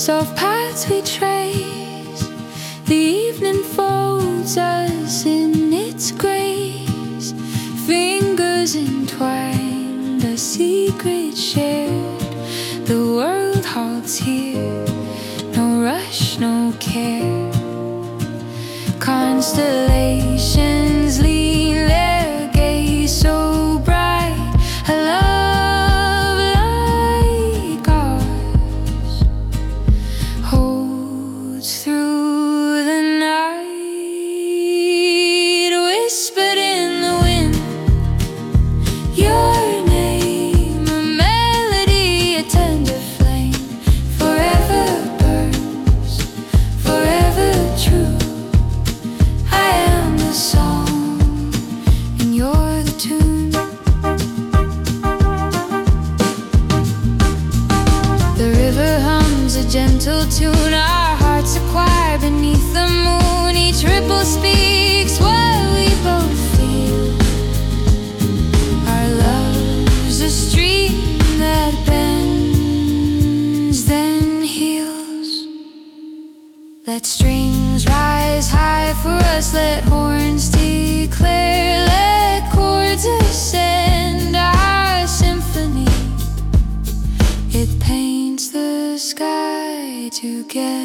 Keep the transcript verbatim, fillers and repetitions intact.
soft paths we trace. The evening folds us in its grace. Fingers entwined, a secret shared. The world halts here, no rush, no care. Constellations lean their gaze so bright. A love like ours holds through the night. Whispered in the wind, your name, a melody, a tender flame. Forever burns, forever true. I am the song, and you're the tune. The river hums a gentle tune. Our hearts acquire beneath the moon. Each ripple speaks what we both feel. Our love's a stream that bends, then heals. Let strings rise high for us, let horns declare, let chords ascend our symphony. It paints the sky together.